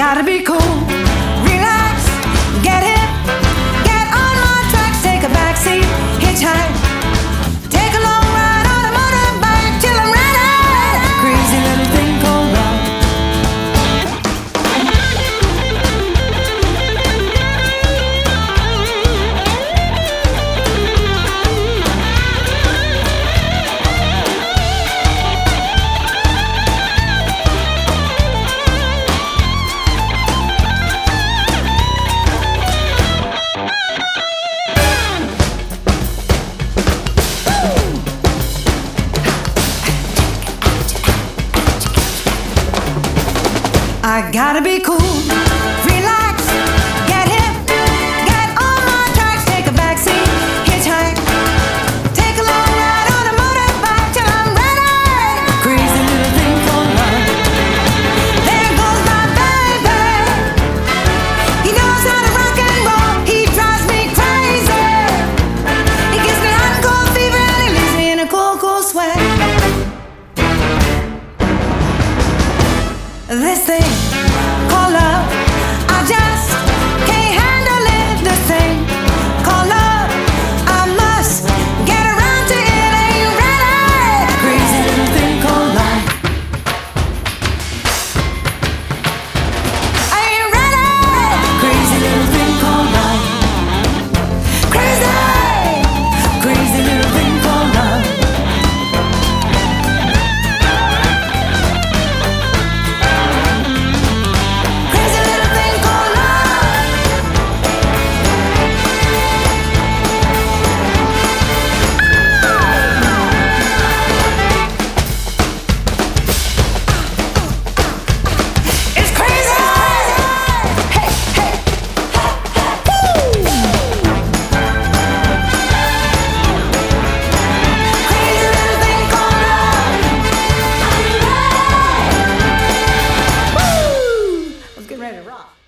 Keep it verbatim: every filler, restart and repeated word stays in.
gotta be cool, relax, get hip, get on my tracks, take a backseat, hitchhike, take a long ride on a motorbike till I'm ready. Crazy little thing called love. I gotta be cool, relax, get hip, get on my tracks, take a backseat, hitchhike, take a long ride on a motorbike till I'm ready. Crazy little thing called love. There goes my baby. He knows how to rock and roll. He drives me crazy. He gives me hot and cold fever and he leaves me in a cool, cool sweat. This thing called love, I just can't handle it. This thing called love, I must get around to it. Are you ready? Crazy little thing called love. Are you ready? Crazy little thing called love. Crazy, crazy little thing called love. Ready to rock.